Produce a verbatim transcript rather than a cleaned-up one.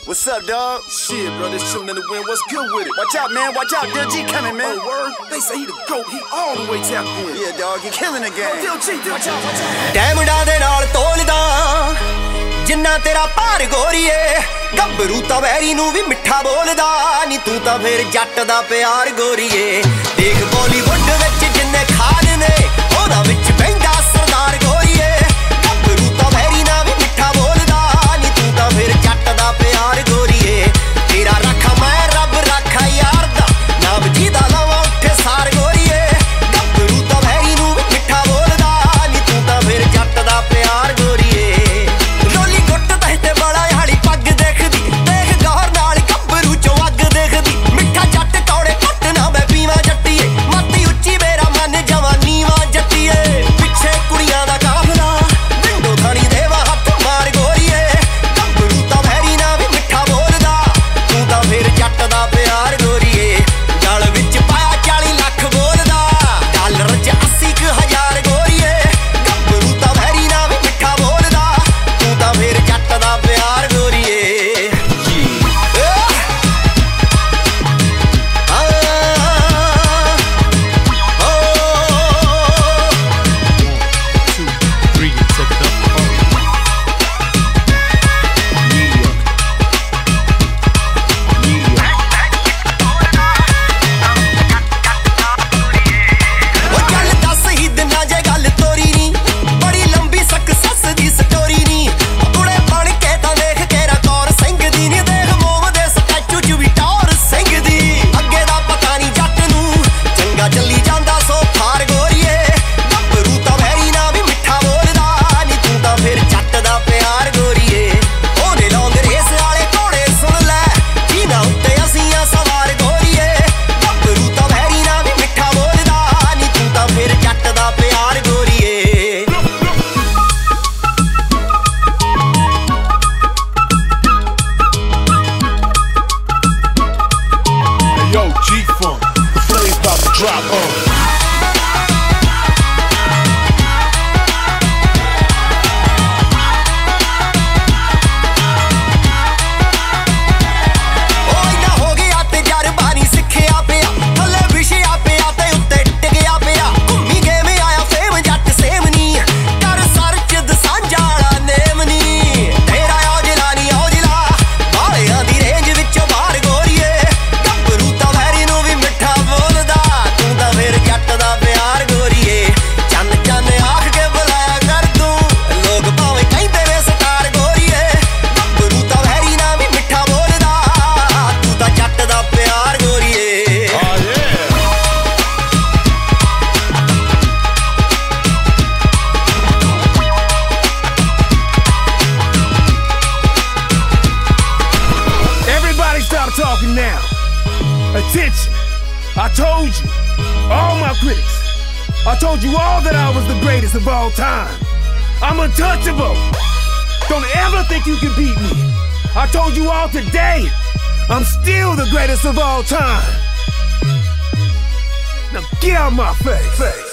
What's up, dog? Shit, bro, this shooting in the wind. What's good with it? Watch out, man. Watch out. Dil G coming, man. Oh, word? They say he the GOAT. He all the way tapped in. Yeah, dog. He killing the game. Oh, Dil G, Dil G. Watch out, watch out. ਡੈਮੰਡਾਂ ਦੇ ਨਾਲ ਤੋਲਦਾ ਜਿੰਨਾ ਤੇਰਾ ਭਾਰ ਗੋਰੀਏ ਗੱਭਰੂ ਤਾਂ very ਨੂੰ ਵੀ ਮਿੱਠਾ ਬੋਲਦਾ ਨੀ ਤੂੰ ਤਾਂ ਫੇਰ ਜੱਟ ਦਾ ਪਿਆਰ ਗੋਰੀਏ ਦੇਖ ਬਾਲੀਵੁੱਡ ਵਿੱਚ ਜਿੰਨੇ ਖਾਨ ਨੇ ਉਹਦਾ ਵਿੱਚ ਬੈਂਦਾ ਸਰਦਾਰ ਗੋਰੀਏ ਗੱਭਰੂ ਤਾਂ ਵੈਰੀ ਨਾਲ ਵੀ ਮਿੱਠਾ ਬੋਲਦਾ ਨੀ ਤੂੰ ਤਾਂ ਫੇਰ ਜੱਟ ਦਾ ਪਿਆਰ ਗੋਰੀਏ ਤੇਰਾ ਰੱਖਾ ਮੈਂ ਰੱਬ ਰੱਖਾ ਯਾਰ ਦਾ ਨਾਮ ਜਿਹਦਾ ਲਵਾਂ ਉੱਠੇ ਸਾਰ ਗੋਰੀਏ ਗੱਭਰੂ ਤਾਂ ਵੈਰੀ ਨੂੰ ਵੀ ਮਿੱਠਾ ਬੋਲਦਾ ਨੀ ਤੂੰ ਤਾਂ ਫੇਰ ਜੱਟ ਦਾ ਪਿਆਰ ਗੋਰੀਏ ਰੋਲੀ ਗੁੱਟ ਤੇ ਬੜਾ ਹਾਲੀ ਪੱਗ ਦੇਖਦੀ ਦੇਖ ਗੌਰ ਨਾਲ ਗੱਭਰੂ ਚੋਂ ਅੱਗ ਦੇਖਦੀ ਮਿੱਠਾ ਜੱਟ ਕੌੜੇ ਘੁੱਟ ਨਾ ਮੈਂ ਪੀਵਾਂ ਜੱਟੀਏ ਮਾਤੀ ਉੱਚੀ ਮੇਰਾ ਮਨ ਜਵਾਨੀਵਾਂ ਜੱਟੀਏ ਪਿੱਛੇ ਕੁੜੀਆਂ ਦਾ ਕਾਫਲਾ ਵਿੰਡੋ ਥਾਣੀ ਦੇਵਾ ਹੱਥ ਮਾਰ ਗੋਰੀਏ ਗੱਭਰੂ ਤਾਂ ਵੈਰੀ ਨਾ ਵੀ ਮਿੱਠਾ ਬੋਲਦਾ ਤੂੰ ਤਾਂ ਫੇਰ ਜੱਟ ਦਾ ਪਿਆਰ ਗੋਰੀਏ ਗਲ ਵਿੱਚ ਪਾਇਆ ਚਾਲੀ ਲੱਖ ਬੋਲਦਾ ਡਾਲਰ ਚ ਅੱਸੀ ਕੁ ਹਜ਼ਾਰ ਗੋਰੀਏ ਗੱਭਰੂ ਤਾਂ ਵੈਰੀ ਨਾ ਵੀ ਮਿੱਠਾ ਬੋਲਦਾ ਤੂੰ ਤਾਂ ਫੇਰ ਜੱਟ ਦਾ ਪਿਆਰ ਗੋਰੀਏ Talking now. Attention. I told you, all my critics, I told you all that I was the greatest of all time. I'm untouchable. Don't ever think you can beat me. I told you all today, I'm still the greatest of all time. Now get out my face.